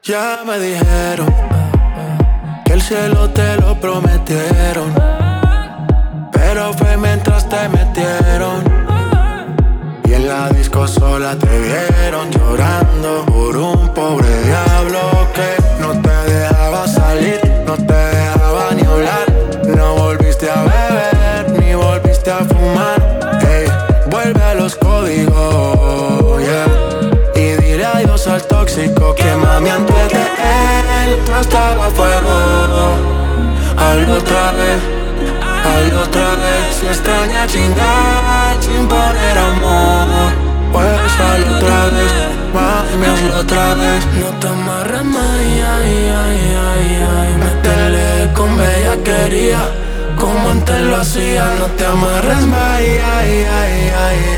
Ya me dijeron que el cielo te lo prometieron, pero fue mientras te metieron. Y en la disco sola te vieron llorando por un pobre diablo que no te dejaba salir, no te dejaba ni hablar. No volviste a beber, ni volviste a fumar. Ey, vuelve a los códigos, yeah. Y dile adiós al tóxico que mami antes de él tú estabas a fuego. Hazlo otra vez, hazlo otra vez. Si extraña chingar sin poner amor, pues hazlo otra vez, mami, hazlo otra vez. No te amarres más, ay, ay, ay, ay. Métele con bellaquería como antes lo hacía. No te amarres más, Ay, ay, ay, ay,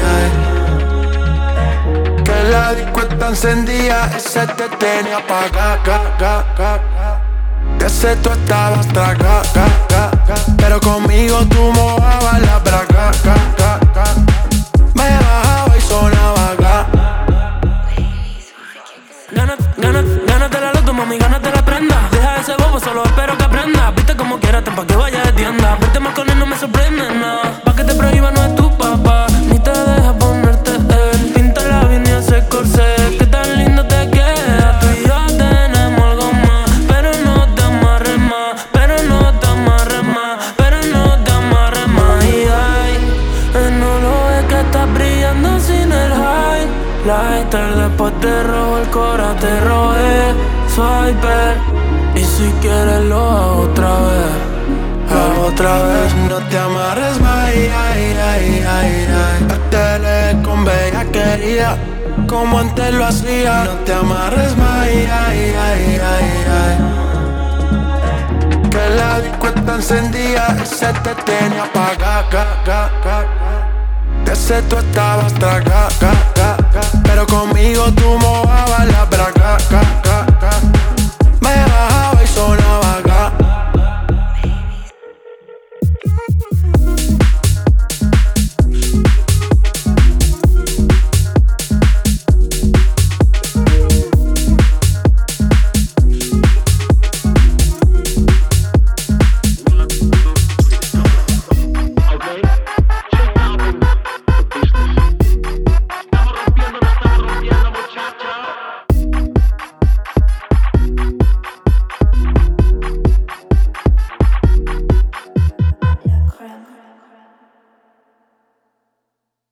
ay. Que la disco está encendida, ese te tenía apagada. Ese tú estabas traga, pero conmigo tú mojabas la braga. Me bajaba y sonaba ga. Ganas de la loto, mami, ganas de la prenda. Deja ese bobo, solo espero que aprenda. Viste como quieras, pa' que vaya de tienda. Verte más con él no me sorprende nada. Pa' que te prohíba no es tu papá, ni te deja ponerte él. Pinta la bien y ese corsé, que tan lindo te queda. Tú y yo tenemos algo más, pero no te amarres más, pero no te amarres más, pero no te amarres más. Y ay, no lo ves que estás brillando sin el highlighter. Después te robo el cora, te robé swiper. Y si quieres lo hago otra vez, Hago otra vez, no te amarres más, ay, ay, ay, ay. Métele con bellaquería como antes lo hacía. No te amarres más, ay, ay, ay, ay. Que la disco está encendida, ese te tenía apagada. Ese tú estabas traga, pero conmigo tú mojabas la braga.